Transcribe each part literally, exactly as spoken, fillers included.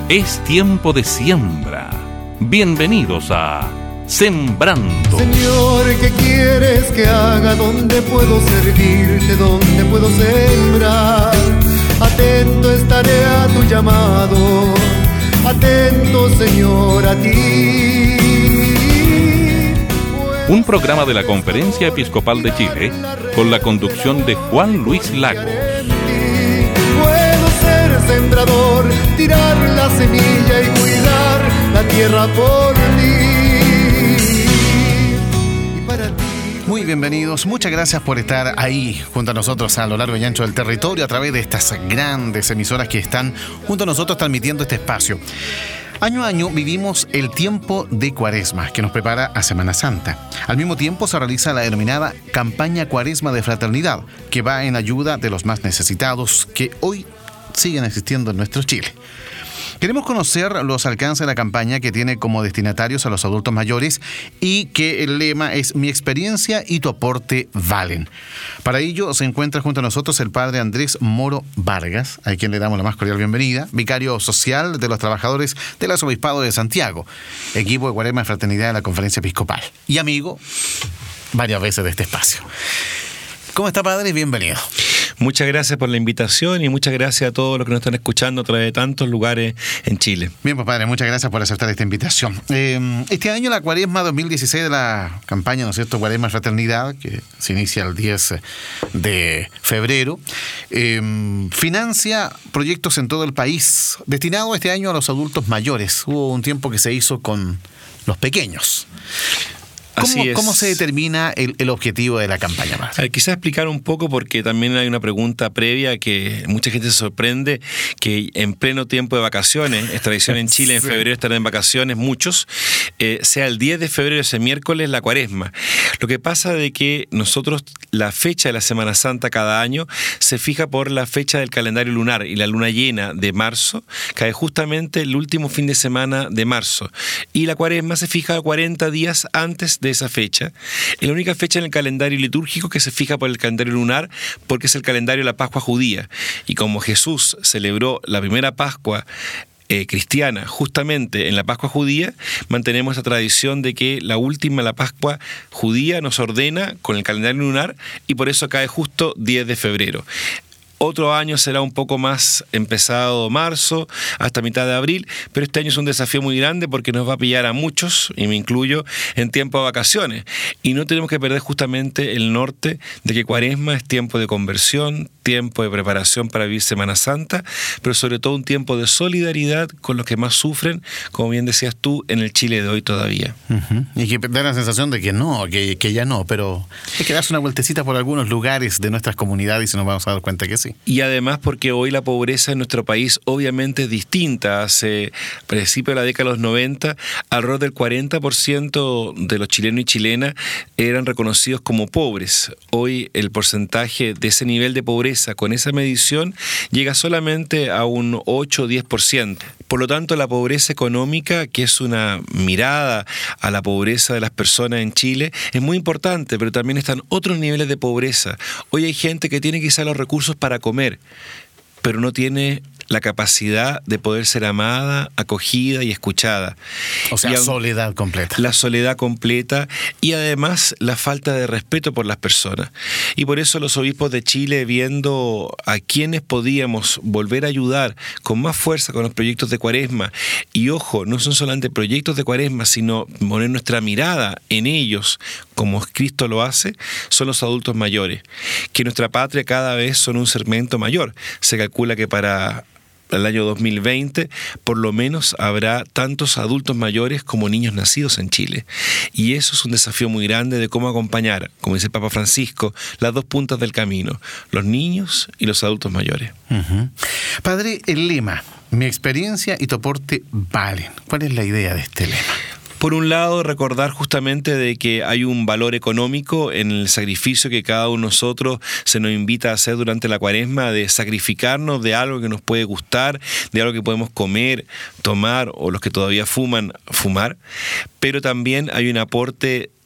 Es tiempo de siembra. Bienvenidos a Sembrando. Señor, ¿qué quieres que haga? ¿Dónde puedo servirte? ¿Dónde puedo sembrar? Atento estaré a tu llamado. Atento, Señor, a ti. Un programa de la Conferencia Episcopal de Chile con la conducción de Juan Luis Lagos. Puedo ser sembrador, tirar la semilla y cuidar la tierra por mí y para ti. Muy bienvenidos, muchas gracias por estar ahí junto a nosotros a lo largo y ancho del territorio a través de estas grandes emisoras que están junto a nosotros transmitiendo este espacio. Año a año vivimos el tiempo de Cuaresma, que nos prepara a Semana Santa. Al mismo tiempo se realiza la denominada campaña Cuaresma de Fraternidad, que va en ayuda de los más necesitados que hoy siguen existiendo en nuestro Chile. Queremos conocer los alcances de la campaña, que tiene como destinatarios a los adultos mayores y que el lema es "Mi experiencia y tu aporte valen". Para ello se encuentra junto a nosotros el padre Andrés Moro Vargas, a quien le damos la más cordial bienvenida, vicario social de los trabajadores del Arzobispado de Santiago, equipo de Cuaresma y Fraternidad de la Conferencia Episcopal y amigo varias veces de este espacio. ¿Cómo está, padre? Bienvenido. Muchas gracias por la invitación y muchas gracias a todos los que nos están escuchando a través de tantos lugares en Chile. Bien, pues padre, muchas gracias por aceptar esta invitación. Eh, este año la Cuaresma dos mil dieciséis de la campaña, ¿no es cierto?, Cuaresma Fraternidad, que se inicia el diez de febrero, eh, financia proyectos en todo el país, destinado este año a los adultos mayores. Hubo un tiempo que se hizo con los pequeños. ¿Cómo, ¿Cómo se determina el, el objetivo de la campaña? A ver, quizás explicar un poco, porque también hay una pregunta previa que mucha gente se sorprende, que en pleno tiempo de vacaciones, es tradición en Chile en febrero estar en vacaciones, muchos, eh, sea el diez de febrero, ese miércoles, la Cuaresma. Lo que pasa de que nosotros, la fecha de la Semana Santa cada año se fija por la fecha del calendario lunar, y la luna llena de marzo cae justamente el último fin de semana de marzo, y la Cuaresma se fija cuarenta días antes de esa fecha. Es la única fecha en el calendario litúrgico que se fija por el calendario lunar, porque es el calendario de la Pascua judía. Y como Jesús celebró la primera Pascua eh, cristiana justamente en la Pascua judía, mantenemos esa tradición de que la última, la Pascua judía, nos ordena con el calendario lunar, y por eso cae justo diez de febrero. Otro año será un poco más empezado marzo, hasta mitad de abril, pero este año es un desafío muy grande porque nos va a pillar a muchos, y me incluyo, en tiempo de vacaciones. Y no tenemos que perder justamente el norte de que Cuaresma es tiempo de conversión, tiempo de preparación para vivir Semana Santa, pero sobre todo un tiempo de solidaridad con los que más sufren, como bien decías tú, en el Chile de hoy todavía. Uh-huh. Y que da la sensación de que no, que, que ya no, pero hay que darse una vueltecita por algunos lugares de nuestras comunidades y nos vamos a dar cuenta que sí. Y además porque hoy la pobreza en nuestro país obviamente es distinta. Hace principios de la década de los noventa, alrededor del cuarenta por ciento de los chilenos y chilenas eran reconocidos como pobres. Hoy el porcentaje de ese nivel de pobreza con esa medición llega solamente a un ocho o diez por ciento. Por lo tanto, la pobreza económica, que es una mirada a la pobreza de las personas en Chile, es muy importante, pero también están otros niveles de pobreza. Hoy hay gente que tiene quizá los recursos para comer, pero no tiene la capacidad de poder ser amada, acogida y escuchada. O sea, y soledad completa. La soledad completa, y además la falta de respeto por las personas. Y por eso los obispos de Chile, viendo a quienes podíamos volver a ayudar con más fuerza con los proyectos de Cuaresma, y ojo, no son solamente proyectos de Cuaresma, sino poner nuestra mirada en ellos, como Cristo lo hace, son los adultos mayores, que en nuestra patria cada vez son un segmento mayor. Se calcula que para el año dos mil veinte, por lo menos habrá tantos adultos mayores como niños nacidos en Chile. Y eso es un desafío muy grande de cómo acompañar, como dice el Papa Francisco, las dos puntas del camino, los niños y los adultos mayores. Uh-huh. Padre, el lema, "Mi experiencia y tu aporte valen". ¿Cuál es la idea de este lema? Por un lado, recordar justamente de que hay un valor económico en el sacrificio que cada uno de nosotros se nos invita a hacer durante la Cuaresma, de sacrificarnos de algo que nos puede gustar, de algo que podemos comer, tomar, o los que todavía fuman, fumar. Pero también hay un aporte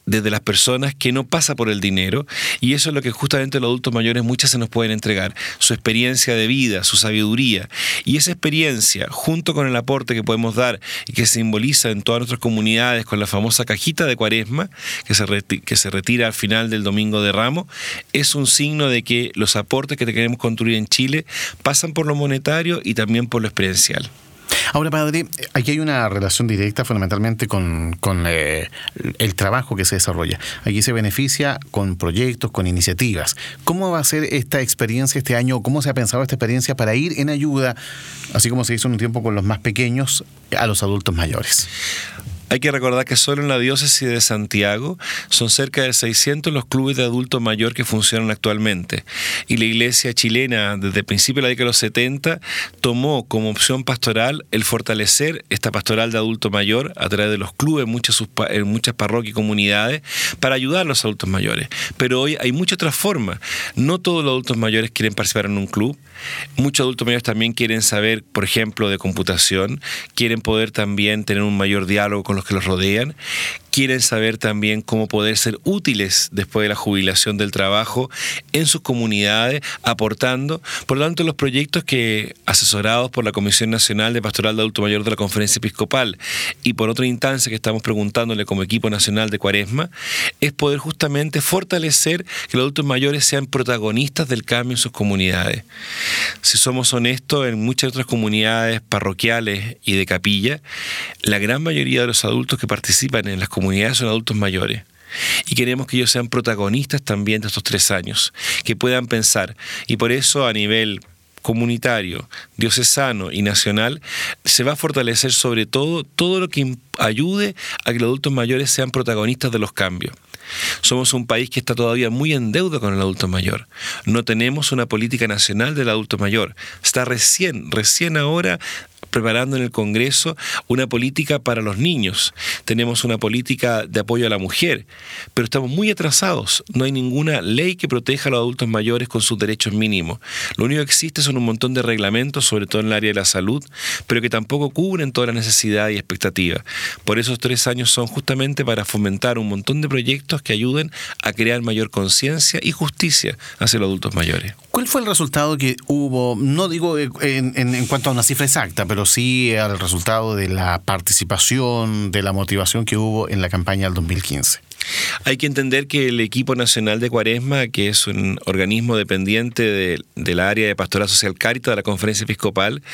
desde las personas que no pasa por el dinero, y eso es lo que justamente los adultos mayores muchas se nos pueden entregar, su experiencia de vida, su sabiduría, y esa experiencia junto con el aporte que podemos dar y que se simboliza en todas nuestras comunidades con la famosa cajita de Cuaresma que se, reti- que se retira al final del Domingo de Ramos, es un signo de que los aportes que queremos construir en Chile pasan por lo monetario y también por lo experiencial. Ahora, padre, aquí hay una relación directa fundamentalmente con, con eh, el trabajo que se desarrolla. Aquí se beneficia con proyectos, con iniciativas. ¿Cómo va a ser esta experiencia este año? ¿Cómo se ha pensado esta experiencia para ir en ayuda, así como se hizo en un tiempo con los más pequeños, a los adultos mayores? Hay que recordar que solo en la diócesis de Santiago son cerca de seiscientos los clubes de adulto mayor que funcionan actualmente. Y la iglesia chilena, desde el principio de la década de los setenta, tomó como opción pastoral el fortalecer esta pastoral de adulto mayor a través de los clubes en muchas, en muchas parroquias y comunidades para ayudar a los adultos mayores. Pero hoy hay muchas otras formas. No todos los adultos mayores quieren participar en un club. Muchos adultos mayores también quieren saber, por ejemplo, de computación, quieren poder también tener un mayor diálogo con los que los rodean, quieren saber también cómo poder ser útiles después de la jubilación del trabajo en sus comunidades, aportando. Por lo tanto, los proyectos que, asesorados por la Comisión Nacional de Pastoral de Adulto Mayor de la Conferencia Episcopal y por otra instancia que estamos preguntándole como equipo nacional de Cuaresma, es poder justamente fortalecer que los adultos mayores sean protagonistas del cambio en sus comunidades. Si somos honestos, en muchas otras comunidades parroquiales y de capilla, la gran mayoría de los adultos que participan en las comunidades son adultos mayores. Y queremos que ellos sean protagonistas también de estos tres años, que puedan pensar. Y por eso a nivel comunitario, diocesano y nacional, se va a fortalecer sobre todo todo lo que ayude a que los adultos mayores sean protagonistas de los cambios. Somos un país que está todavía muy en deuda con el adulto mayor. No tenemos una política nacional del adulto mayor. Está recién, recién ahora preparando en el Congreso una política para los niños. Tenemos una política de apoyo a la mujer, pero estamos muy atrasados. No hay ninguna ley que proteja a los adultos mayores con sus derechos mínimos. Lo único que existe son un montón de reglamentos, sobre todo en el área de la salud, pero que tampoco cubren toda la necesidad y expectativa. Por eso estos tres años son justamente para fomentar un montón de proyectos que ayuden a crear mayor conciencia y justicia hacia los adultos mayores. ¿Cuál fue el resultado que hubo? No digo en, en, en cuanto a una cifra exacta, pero sí al resultado de la participación, de la motivación que hubo en la campaña del dos mil quince. Hay que entender que el Equipo Nacional de Cuaresma, que es un organismo dependiente de, de la área de Pastoral Social Cáritas de la Conferencia Episcopal,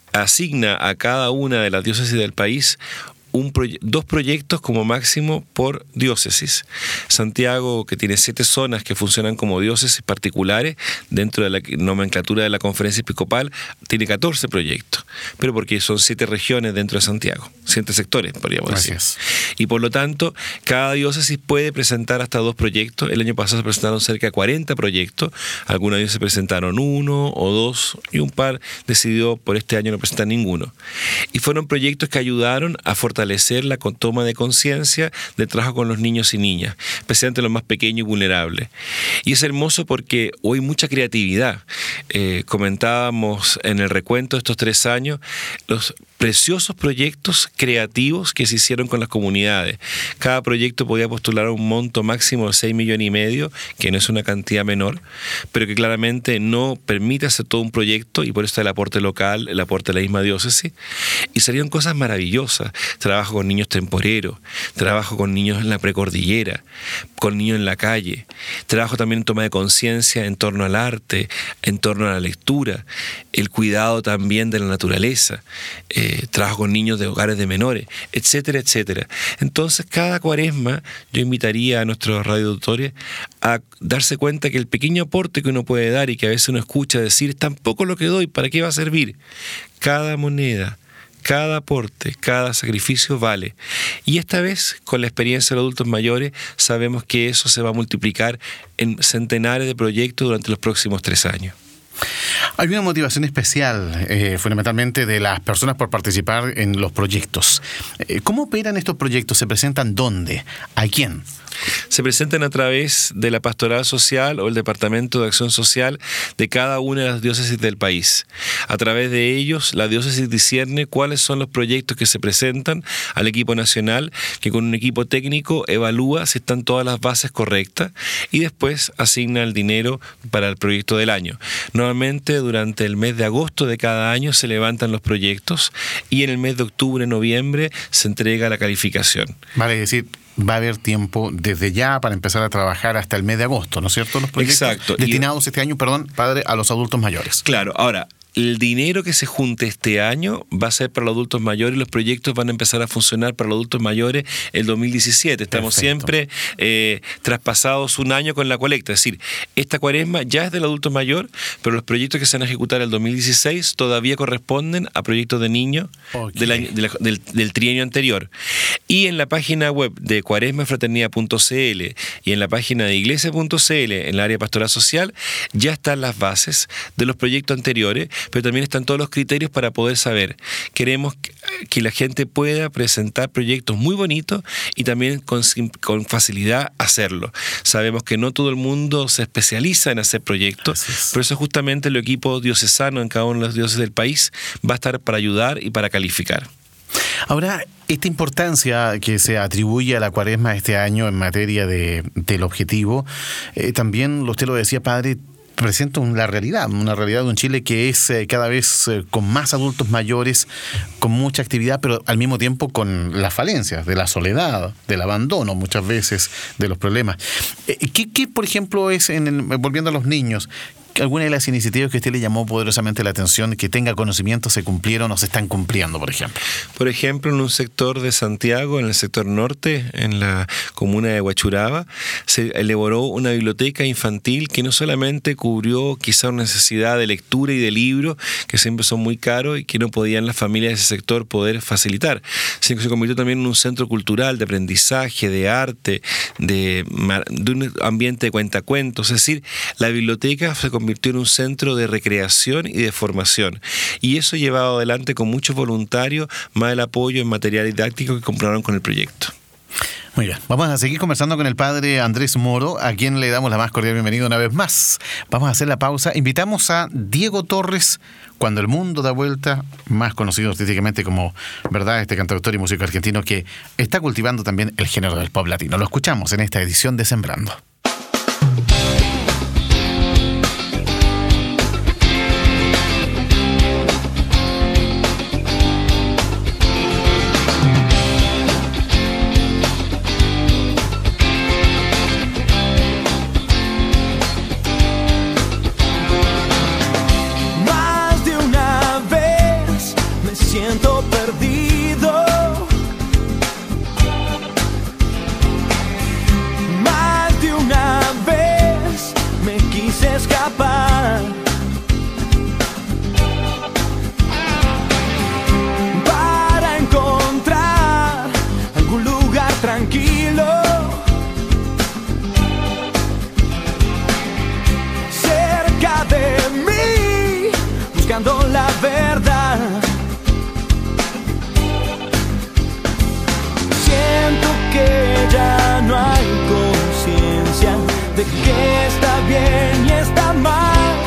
asigna a cada una de las diócesis del país Un proye- dos proyectos como máximo por diócesis. Santiago, que tiene siete zonas que funcionan como diócesis particulares dentro de la nomenclatura de la Conferencia Episcopal, tiene catorce proyectos, pero porque son siete regiones dentro de Santiago, siete sectores, podríamos decir. Gracias. Y por lo tanto, cada diócesis puede presentar hasta dos proyectos. El año pasado se presentaron cerca de cuarenta proyectos, algunas diócesis presentaron uno o dos, y un par decidió por este año no presentar ninguno. Y fueron proyectos que ayudaron a fortalecer la toma de conciencia de trabajo con los niños y niñas, especialmente los más pequeños y vulnerables. Y es hermoso porque hoy hay mucha creatividad. Eh, comentábamos en el recuento de estos tres años los preciosos proyectos creativos que se hicieron con las comunidades. Cada proyecto podía postular un monto máximo de seis millones y medio, que no es una cantidad menor, pero que claramente no permite hacer todo un proyecto, y por eso está el aporte local, el aporte de la misma diócesis. Y salieron cosas maravillosas. Trabajo con niños temporeros, trabajo con niños en la precordillera, con niños en la calle, trabajo también en toma de conciencia en torno al arte, en torno a la lectura, el cuidado también de la naturaleza, eh, trabajo con niños de hogares de menores, etcétera, etcétera. Entonces, cada Cuaresma yo invitaría a nuestros radioauditores a darse cuenta que el pequeño aporte que uno puede dar y que a veces uno escucha decir, tampoco lo que doy, ¿para qué va a servir? Cada moneda, cada aporte, cada sacrificio vale. Y esta vez, con la experiencia de los adultos mayores, sabemos que eso se va a multiplicar en centenares de proyectos durante los próximos tres años. Hay una motivación especial, eh, fundamentalmente de las personas por participar en los proyectos. Eh, ¿Cómo operan estos proyectos? ¿Se presentan dónde? ¿A quién? Se presentan a través de la Pastoral Social o el Departamento de Acción Social de cada una de las diócesis del país. A través de ellos, la diócesis discierne cuáles son los proyectos que se presentan al equipo nacional, que con un equipo técnico evalúa si están todas las bases correctas y después asigna el dinero para el proyecto del año. Normalmente durante el mes de agosto de cada año se levantan los proyectos y en el mes de octubre, noviembre se entrega la calificación. Vale decir, va a haber tiempo desde ya para empezar a trabajar hasta el mes de agosto, ¿no es cierto? Los proyectos Exacto. destinados y, este año, perdón, padre, a los adultos mayores. Claro, ahora, el dinero que se junte este año va a ser para los adultos mayores y los proyectos van a empezar a funcionar para los adultos mayores el dos mil diecisiete. Estamos Perfecto. siempre eh, traspasados un año con la colecta. Es decir, esta cuaresma ya es del adulto mayor, pero los proyectos que se van a ejecutar el dos mil dieciséis todavía corresponden a proyectos de niños okay. del, año, de la, del, del trienio anterior. Y en la página web de cuaresmafraternidad punto c l y en la página de iglesia punto c l, en el área pastoral social, ya están las bases de los proyectos anteriores, pero también están todos los criterios para poder saber. Queremos que la gente pueda presentar proyectos muy bonitos y también con, con facilidad hacerlo. Sabemos que no todo el mundo se especializa en hacer proyectos, es. por eso justamente el equipo diocesano en cada uno de los diócesis del país va a estar para ayudar y para calificar. Ahora, esta importancia que se atribuye a la cuaresma este año en materia de, del objetivo, eh, también usted lo decía, padre, presenta una realidad, una realidad de un Chile que es eh, cada vez eh, con más adultos mayores, con mucha actividad, pero al mismo tiempo con las falencias de la soledad, del abandono muchas veces, de los problemas. Eh, ¿qué, ¿Qué, por ejemplo, es, en el, volviendo a los niños, alguna de las iniciativas que usted le llamó poderosamente la atención, que tenga conocimiento, se cumplieron o se están cumpliendo, por ejemplo? Por ejemplo, en un sector de Santiago, en el sector norte, en la comuna de Huachuraba, se elaboró una biblioteca infantil que no solamente cubrió quizá una necesidad de lectura y de libros, que siempre son muy caros y que no podían las familias de ese sector poder facilitar, sino que se convirtió también en un centro cultural de aprendizaje, de arte, de, de un ambiente de cuentacuentos. Es decir, la biblioteca se convirtió convirtió en un centro de recreación y de formación. Y eso llevado adelante con muchos voluntarios, más el apoyo en material didáctico que compraron con el proyecto. Muy bien, vamos a seguir conversando con el padre Andrés Moro, a quien le damos la más cordial bienvenida una vez más. Vamos a hacer la pausa. Invitamos a Diego Torres, Cuando el mundo da vuelta, más conocido artísticamente como, ¿verdad?, este cantautor y músico argentino que está cultivando también el género del pop latino. Lo escuchamos en esta edición de Sembrando. La verdad, siento que ya no hay conciencia de que está bien y está mal,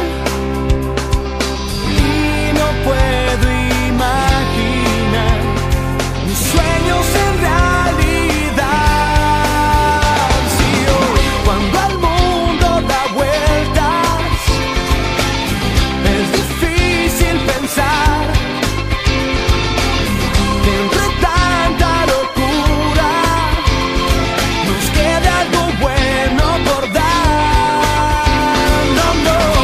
y no puedo imaginar mis sueños en realidad. Si hoy, cuando el mundo da vueltas, es difícil pensar que entre tanta locura nos quede algo bueno por dar. No, no.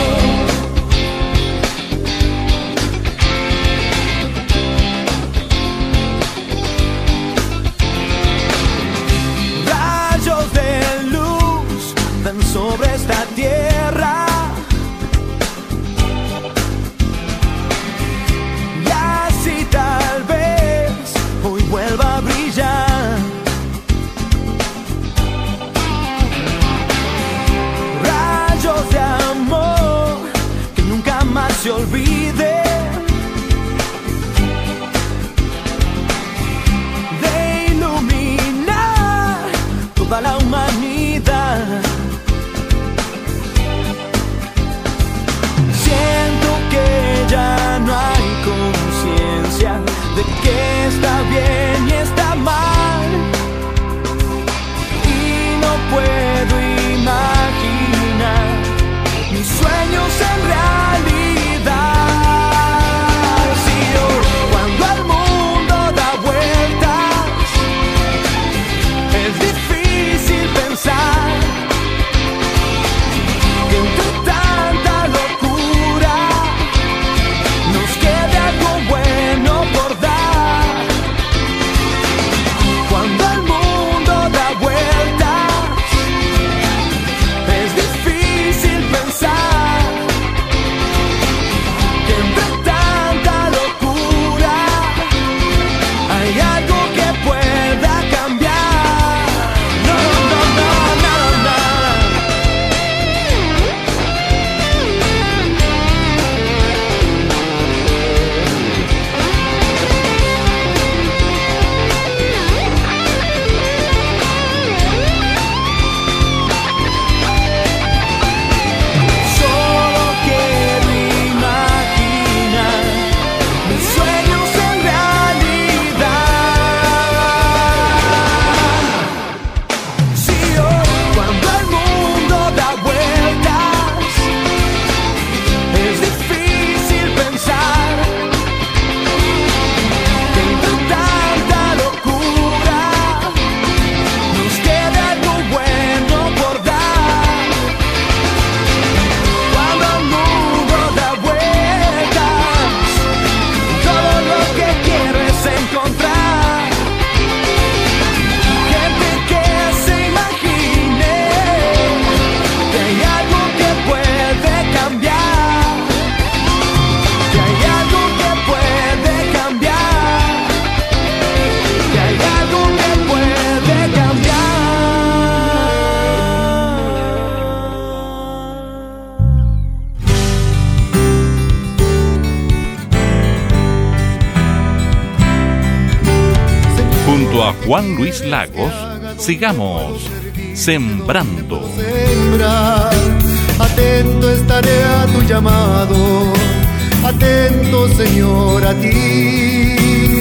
Junto a Juan Luis Lagos, sigamos sembrando. Sembrar. Atento estaré a tu llamado, atento, Señor, a ti.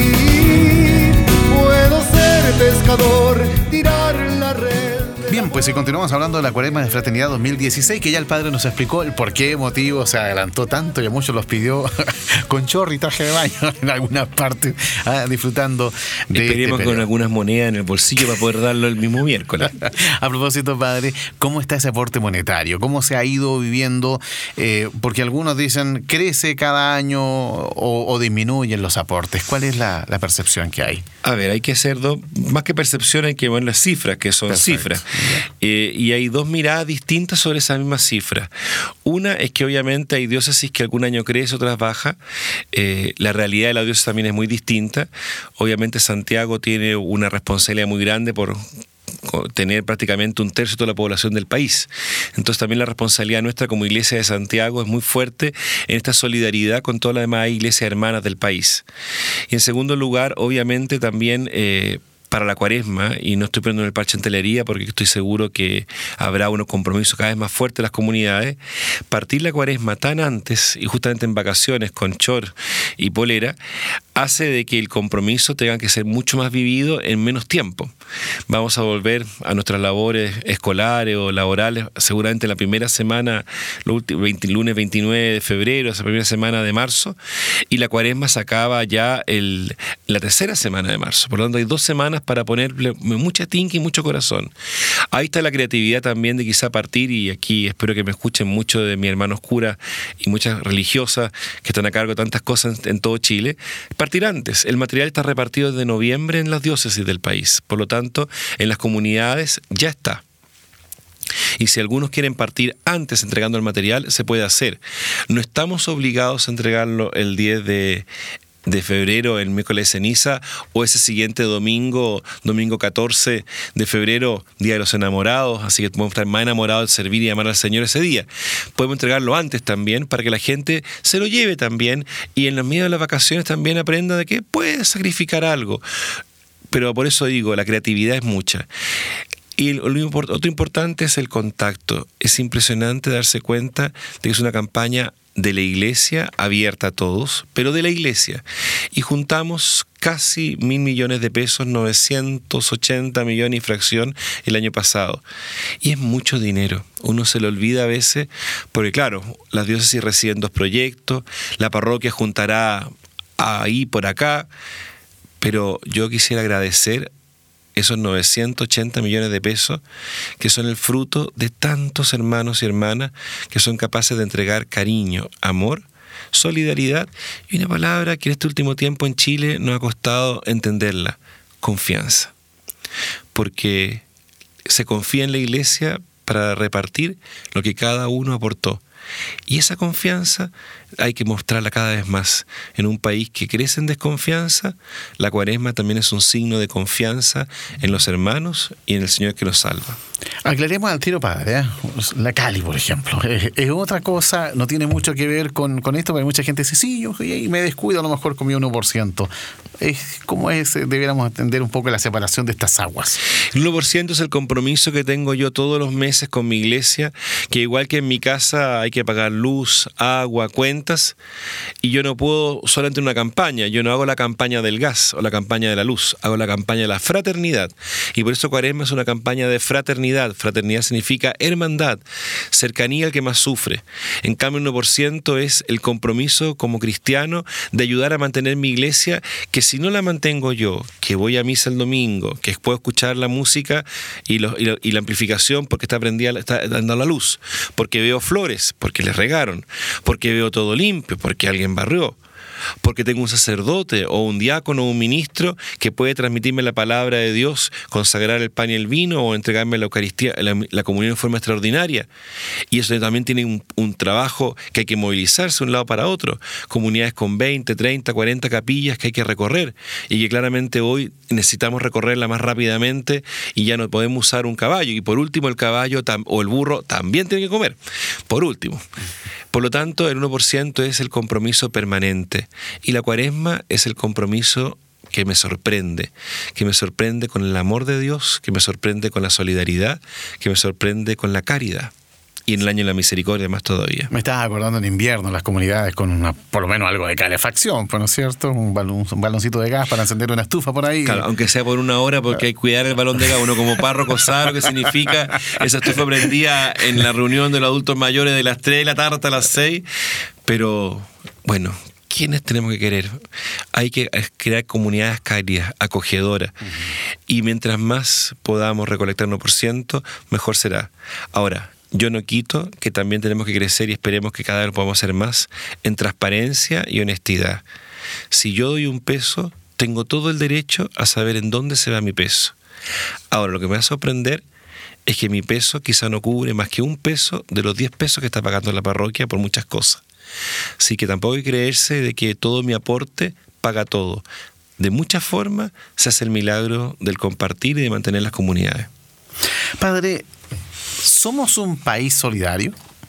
Puedo ser pescador, tirar la red. Bien, pues si continuamos hablando de la Cuaresma de Fraternidad dos mil dieciséis, que ya el padre nos explicó el por qué motivo se adelantó tanto y a muchos los pidió con chorro y traje de baño en algunas partes, ah, disfrutando de Esperemos este con algunas monedas en el bolsillo para poder darlo el mismo miércoles. A propósito, padre, ¿cómo está ese aporte monetario? ¿Cómo se ha ido viviendo? Eh, porque algunos dicen, crece cada año o, o disminuyen los aportes. ¿Cuál es la, la percepción que hay? A ver, hay que hacer dos, más que percepción, hay que ver las cifras, que son Perfecto. cifras. Eh, y hay dos miradas distintas sobre esa misma cifra. Una es que obviamente hay diócesis que algún año crece, otras baja. Eh, la realidad de la diócesis también es muy distinta. Obviamente Santiago tiene una responsabilidad muy grande por tener prácticamente un tercio de toda la población del país. Entonces también la responsabilidad nuestra como Iglesia de Santiago es muy fuerte en esta solidaridad con todas las demás iglesias hermanas del país. Y en segundo lugar, obviamente también eh, para la Cuaresma, y no estoy poniendo en el parche en telería porque estoy seguro que habrá unos compromisos cada vez más fuertes en las comunidades, partir la Cuaresma tan antes y justamente en vacaciones con chor y polera hace de que el compromiso tenga que ser mucho más vivido en menos tiempo. Vamos a volver a nuestras labores escolares o laborales seguramente la primera semana, el lunes veintinueve de febrero, esa primera semana de marzo, y la Cuaresma se acaba ya el, la tercera semana de marzo. Por lo tanto hay dos semanas para ponerle mucha tinca y mucho corazón. Ahí está la creatividad también de quizá partir, y aquí espero que me escuchen mucho de mis hermanos curas y muchas religiosas que están a cargo de tantas cosas en, en todo Chile, partir antes. El material está repartido desde noviembre en las diócesis del país, por lo tanto en las comunidades ya está. Y si algunos quieren partir antes entregando el material, se puede hacer. No estamos obligados a entregarlo el diez de de febrero, el miércoles de ceniza, o ese siguiente domingo, domingo catorce de febrero, Día de los Enamorados, así que podemos estar más enamorados de servir y amar al Señor ese día. Podemos entregarlo antes también, para que la gente se lo lleve también, y en los medios de las vacaciones también aprenda de que puede sacrificar algo. Pero por eso digo, la creatividad es mucha. Y lo otro importante es el contacto. Es impresionante darse cuenta de que es una campaña de la Iglesia, abierta a todos, pero de la Iglesia. Y juntamos casi mil millones de pesos, novecientos ochenta millones y fracción el año pasado. Y es mucho dinero. Uno se lo olvida a veces, porque claro, las diócesis reciben dos proyectos, la parroquia juntará ahí por acá, pero yo quisiera agradecer esos novecientos ochenta millones de pesos que son el fruto de tantos hermanos y hermanas que son capaces de entregar cariño, amor, solidaridad y una palabra que en este último tiempo en Chile nos ha costado entenderla: confianza. Porque se confía en la Iglesia para repartir lo que cada uno aportó. Y esa confianza hay que mostrarla cada vez más. En un país que crece en desconfianza, la Cuaresma también es un signo de confianza en los hermanos y en el Señor que nos salva. Aclaremos al tiro, padre, ¿eh? La Cali, por ejemplo, es, es otra cosa, no tiene mucho que ver con, con esto, porque mucha gente dice, sí, yo me descuido, a lo mejor comí uno por ciento. Es, ¿Cómo es? Debiéramos entender un poco la separación de estas aguas. El uno por ciento es el compromiso que tengo yo todos los meses con mi iglesia, que igual que en mi casa hay que pagar luz, agua, cuentas, y yo no puedo solamente una campaña, yo no hago la campaña del gas o la campaña de la luz, hago la campaña de la fraternidad, y por eso Cuaresma es una campaña de fraternidad. Fraternidad significa hermandad, cercanía al que más sufre. En cambio, el uno por ciento es el compromiso como cristiano de ayudar a mantener mi iglesia, que si no la mantengo yo, que voy a misa el domingo, que puedo escuchar la música y, lo, y, lo, y la amplificación porque está prendida, está dando la luz, porque veo flores, porque les regaron, porque veo todo limpio, porque alguien barrió, porque tengo un sacerdote o un diácono o un ministro que puede transmitirme la palabra de Dios, consagrar el pan y el vino o entregarme la Eucaristía, la, la comunión en forma extraordinaria. Y eso también tiene un, un trabajo que hay que movilizarse de un lado para otro. Comunidades con veinte, treinta, cuarenta capillas que hay que recorrer y que claramente hoy necesitamos recorrerla más rápidamente y ya no podemos usar un caballo. Y por último, el caballo tam, o el burro también tiene que comer. Por último. Por lo tanto, el uno por ciento es el compromiso permanente y la Cuaresma es el compromiso que me sorprende, que me sorprende con el amor de Dios, que me sorprende con la solidaridad, que me sorprende con la caridad. Y en el año de la misericordia más todavía. Me estás acordando en invierno las comunidades con una, por lo menos algo de calefacción, pues, ¿no es cierto? Un, balón, un baloncito de gas para encender una estufa por ahí. Claro, aunque sea por una hora, porque hay que cuidar el balón de gas. Uno como párroco sabe lo que significa esa estufa prendida en la reunión de los adultos mayores de las tres de la tarde hasta las seis. Pero, bueno, ¿quiénes tenemos que querer? Hay que crear comunidades cálidas, acogedoras. Uh-huh. Y mientras más podamos recolectar uno por ciento, mejor será. Ahora, yo no quito que también tenemos que crecer y esperemos que cada vez podamos hacer más en transparencia y honestidad. Si yo doy un peso, tengo todo el derecho a saber en dónde se va mi peso. Ahora, lo que me va a sorprender es que mi peso quizá no cubre más que un peso de los diez pesos que está pagando la parroquia por muchas cosas. Así que tampoco hay que creerse de que todo mi aporte paga todo. De muchas formas se hace el milagro del compartir y de mantener las comunidades. Padre, ¿somos un país solidario?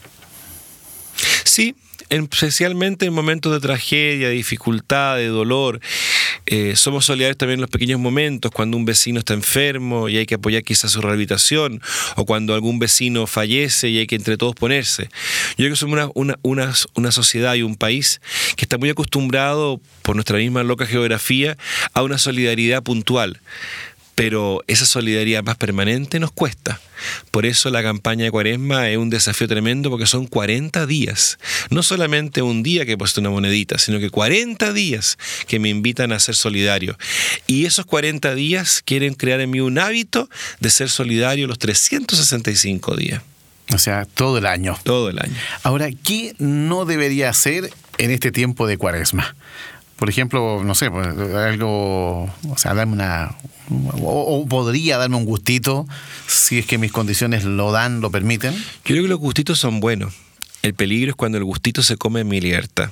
Sí, especialmente en momentos de tragedia, de dificultad, de dolor. Eh, somos solidarios también en los pequeños momentos, cuando un vecino está enfermo y hay que apoyar quizás su rehabilitación, o cuando algún vecino fallece y hay que entre todos ponerse. Yo creo que somos una, una, una, una sociedad y un país que está muy acostumbrado, por nuestra misma loca geografía, a una solidaridad puntual. Pero esa solidaridad más permanente nos cuesta. Por eso la campaña de Cuaresma es un desafío tremendo, porque son cuarenta días. No solamente un día que he puesto una monedita, sino que cuarenta días que me invitan a ser solidario. Y esos cuarenta días quieren crear en mí un hábito de ser solidario los trescientos sesenta y cinco días. O sea, todo el año. Todo el año. Ahora, ¿qué no debería hacer en este tiempo de Cuaresma? Por ejemplo, no sé, pues, algo, o sea, darme una, o, o podría darme un gustito si es que mis condiciones lo dan, lo permiten. Yo creo que los gustitos son buenos. El peligro es cuando el gustito se come en mi libertad.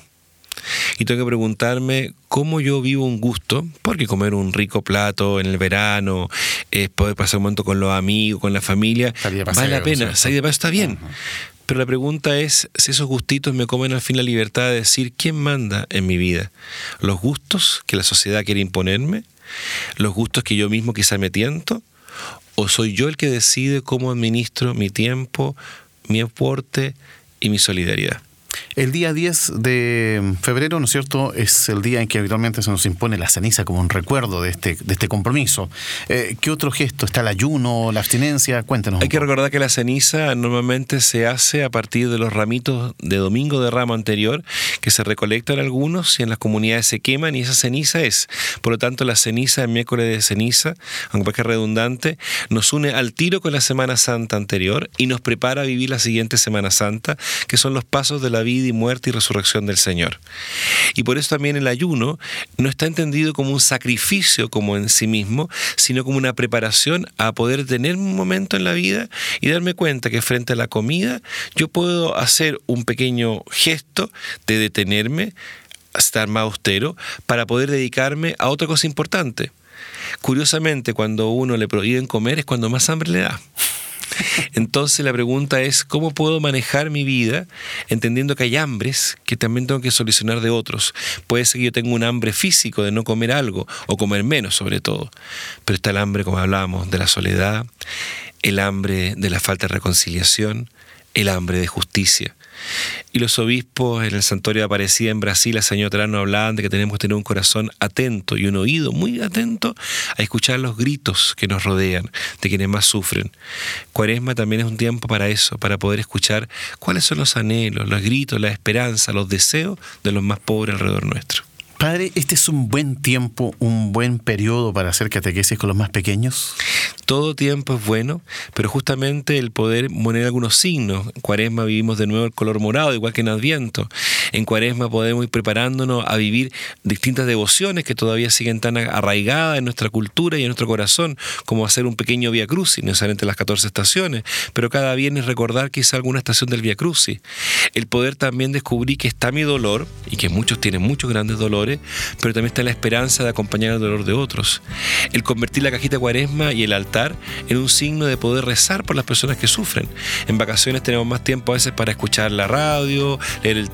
Y tengo que preguntarme cómo yo vivo un gusto, porque comer un rico plato en el verano, es poder pasar un momento con los amigos, con la familia, paseo, vale la pena, salir de paso está bien. Uh-huh. Pero la pregunta es si esos gustitos me comen al fin la libertad de decir quién manda en mi vida. ¿Los gustos que la sociedad quiere imponerme? ¿Los gustos que yo mismo quizá me tiento? ¿O soy yo el que decide cómo administro mi tiempo, mi aporte y mi solidaridad? El día diez de febrero, ¿no es cierto?, es el día en que habitualmente se nos impone la ceniza como un recuerdo de este, de este compromiso. Eh, ¿Qué otro gesto? ¿Está el ayuno, la abstinencia? Cuéntenos. Hay que recordar que la ceniza normalmente se hace a partir de los ramitos de domingo de ramo anterior, que se recolectan algunos y en las comunidades se queman, y esa ceniza es. Por lo tanto, la ceniza, el miércoles de ceniza, aunque parezca redundante, nos une al tiro con la Semana Santa anterior y nos prepara a vivir la siguiente Semana Santa, que son los pasos de la vida y muerte y resurrección del Señor. Y por eso también el ayuno no está entendido como un sacrificio como en sí mismo, sino como una preparación a poder tener un momento en la vida y darme cuenta que frente a la comida yo puedo hacer un pequeño gesto de detenerme, estar más austero, para poder dedicarme a otra cosa importante. Curiosamente, cuando a uno le prohíben comer es cuando más hambre le da. Entonces la pregunta es, ¿cómo puedo manejar mi vida entendiendo que hay hambres que también tengo que solucionar de otros? Puede ser que yo tenga un hambre físico de no comer algo o comer menos sobre todo, pero está el hambre, como hablábamos, de la soledad, el hambre de la falta de reconciliación, el hambre de justicia. Y los obispos en el Santuario de Aparecida en Brasil hace años atrás nos hablaban de que tenemos que tener un corazón atento y un oído muy atento a escuchar los gritos que nos rodean de quienes más sufren. Cuaresma también es un tiempo para eso, para poder escuchar cuáles son los anhelos, los gritos, la esperanza, los deseos de los más pobres alrededor nuestro. Padre, ¿este es un buen tiempo, un buen periodo para hacer catequesis con los más pequeños? Todo tiempo es bueno, pero justamente el poder poner algunos signos. En Cuaresma vivimos de nuevo el color morado, igual que en Adviento. En Cuaresma podemos ir preparándonos a vivir distintas devociones que todavía siguen tan arraigadas en nuestra cultura y en nuestro corazón, como hacer un pequeño Vía Crucis, no solamente las catorce estaciones, pero cada viernes recordar quizá alguna estación del Vía Crucis. El poder también descubrir que está mi dolor, y que muchos tienen muchos grandes dolores, pero también está la esperanza de acompañar el dolor de otros. El convertir la cajita de Cuaresma y el altar en un signo de poder rezar por las personas que sufren. En vacaciones tenemos más tiempo a veces para escuchar la radio, leer el, el, tele,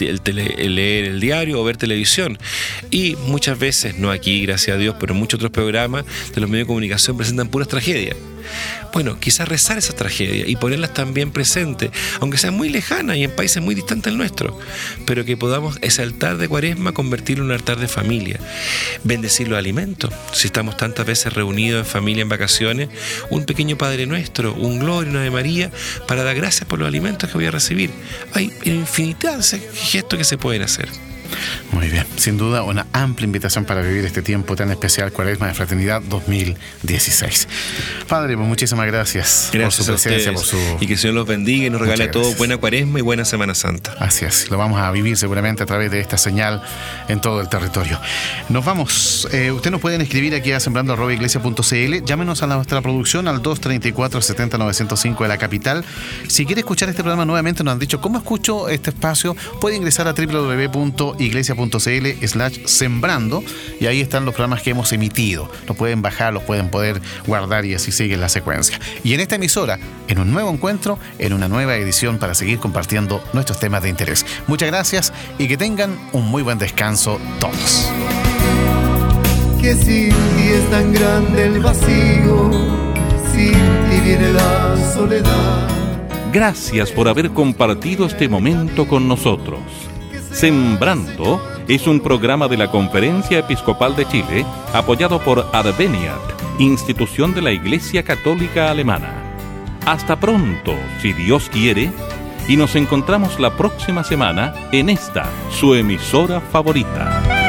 eh, leer el diario o ver televisión. Y muchas veces, no aquí, gracias a Dios, pero en muchos otros programas de los medios de comunicación presentan puras tragedias. Bueno, quizás rezar esas tragedias y ponerlas también presentes, aunque sean muy lejanas y en países muy distantes del nuestro, pero que podamos ese altar de Cuaresma convertirlo en un altar de familia, bendecir los alimentos. Si estamos tantas veces reunidos en familia en vacaciones, un pequeño Padre Nuestro, un Gloria, una Ave María, para dar gracias por los alimentos que voy a recibir. Hay infinidad de gestos que se pueden hacer. Muy bien, sin duda una amplia invitación para vivir este tiempo tan especial, Cuaresma de Fraternidad dos mil dieciséis. Padre, pues muchísimas gracias, gracias por su presencia, por su... y que el Señor los bendiga y nos regale a todos buena Cuaresma y buena Semana Santa. Así es, lo vamos a vivir seguramente a través de esta señal en todo el territorio. Nos vamos, eh, ustedes nos pueden escribir aquí a sembrando arroba iglesia punto c l, llámenos a nuestra producción al dos treinta y cuatro setenta novecientos cinco de la capital. Si quiere escuchar este programa nuevamente, nos han dicho cómo escucho este espacio, puede ingresar a doble u doble u doble u punto iglesia punto c l slash sembrando y ahí están los programas que hemos emitido. Los pueden bajar, los pueden poder guardar y así sigue la secuencia. Y en esta emisora, en un nuevo encuentro, en una nueva edición para seguir compartiendo nuestros temas de interés. Muchas gracias y que tengan un muy buen descanso todos. Que sin ti es tan grande el vacío, sin ti viene la soledad. Gracias por haber compartido este momento con nosotros. Sembrando es un programa de la Conferencia Episcopal de Chile apoyado por Adveniat, institución de la Iglesia Católica Alemana. Hasta pronto, si Dios quiere, y nos encontramos la próxima semana en esta, su emisora favorita.